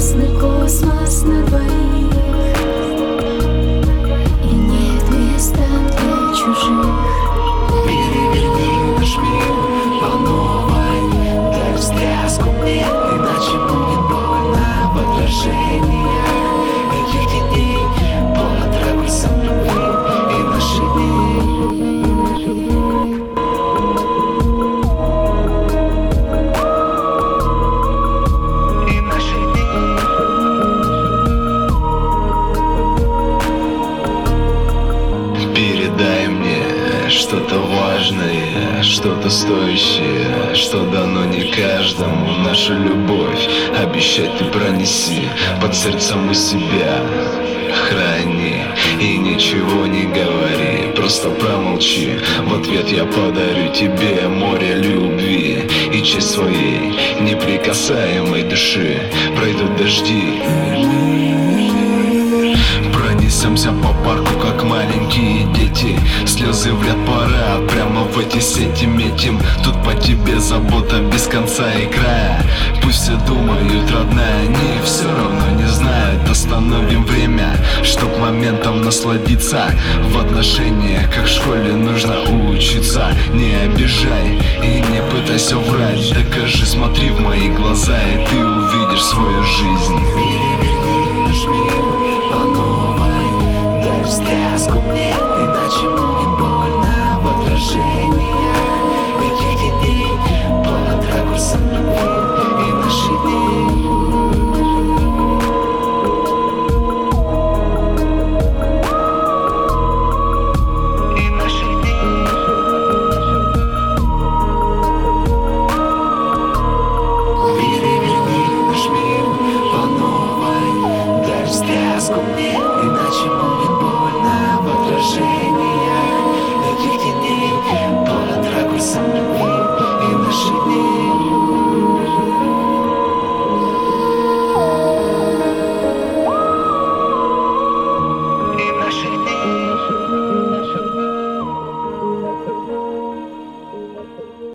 Ясный космос на двоих, и нет места для чужих. Переверни наш мир по новой, дай встряску мне, иначе будет больно в отражении этих теней. Под ракурсом любви и наши дни. Передай мне что-то важное, что-то стоящее, что дано не каждому. Нашу любовь обещать ты пронеси под сердцем у себя. Храни и ничего не говори, просто промолчи. В ответ я подарю тебе море любви и часть своей неприкасаемой души. Пройдут дожди, пронесемся по парку, как маленькие дети. Слезы в ряд парад, прямо в эти сети метим. Тут по тебе забота без конца и края. Пусть все думают, родная, они все равно не знают. Остановим время, чтоб моментом насладиться. В отношениях, как в школе, нужно учиться. Не обижай и не пытайся врать. Докажи, смотри в мои глаза, и ты увидишь свою жизнь. Переверни наш мир по новой, дай встряску мне,